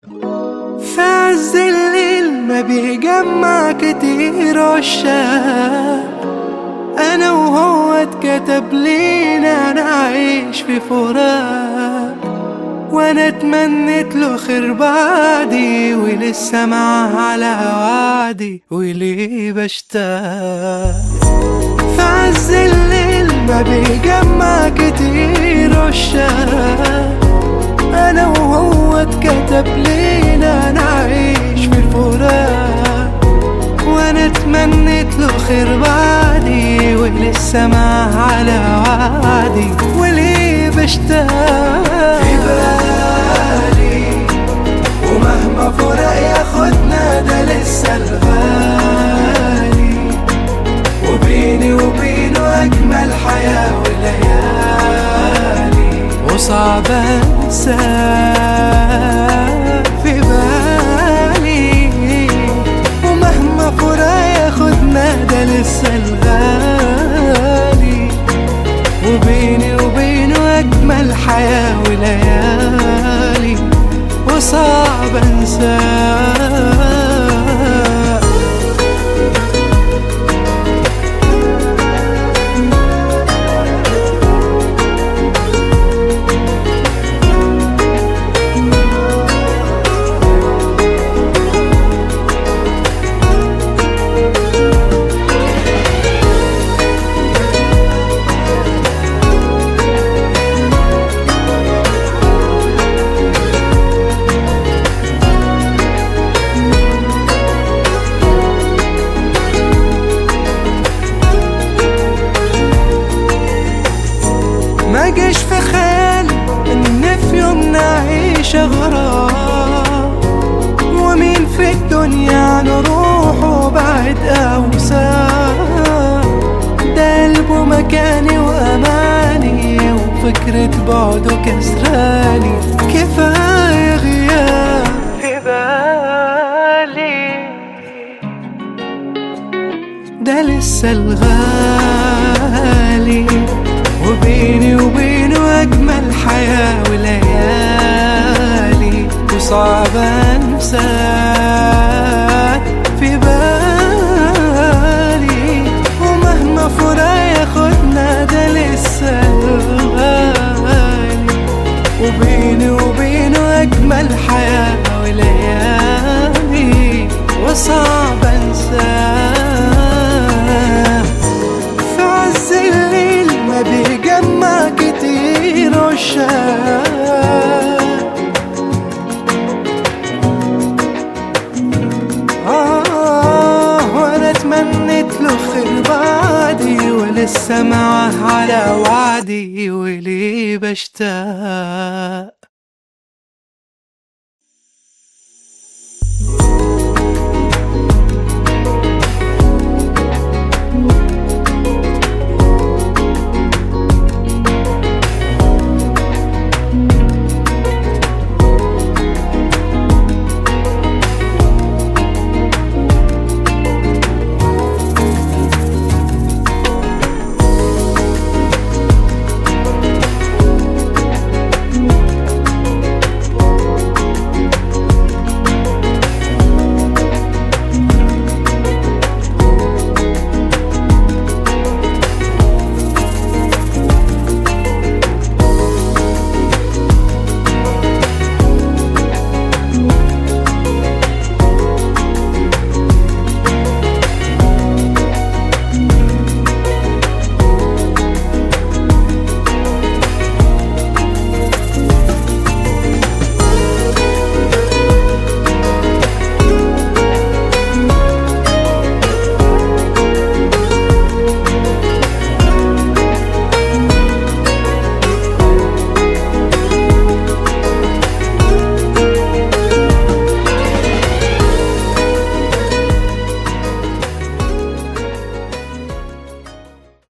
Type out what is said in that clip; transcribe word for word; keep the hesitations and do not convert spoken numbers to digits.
في عز الليل ما بيجمع كتير عشاق، أنا وهو اتكتب لينا نعيش في فراق، وأنا اتمنيت له خير بعدي ولسه معاه على وعدي وليه بشتاق. في عز الليل ما بيجمع كتير عشاق، أنا وهو اتكتب لينا نعيش في فراق، وأنا اتمنيت له خير بعدي ولسه معاه على وعدي وليه بشتاق. في بالي ومهما فراق ياخدنا ده لسه الغالي، وبيني وبينه أجمل حياة وليالي، وصعب أنساه. في بالي ومهما فراق ياخدنا ده لسه الغالي، وبيني وبينه أجمل حياة وليالي، وصعب أنساه. ما جاش في خيالي ان في يوم نعيش غرام، ومين في الدنيا نروحه بعد اوسام، ده قلبه مكاني واماني وفكرة بعده كسراني، كفاية غياب في بالي ده لسه الغالي، وبيني وبينه أجمل حياة وليالي، وصعب أنساه. في بالي ومهما فراق ياخدنا ده لسه الغالي، وبيني وبينه أجمل حياة وليالي، وصعب أنساه. في عز الليل ما بيجمع كتير عشاق، آه وأنا اتمنيت له خير بعدي ولسه معاه على وعدي وليه بشتاق.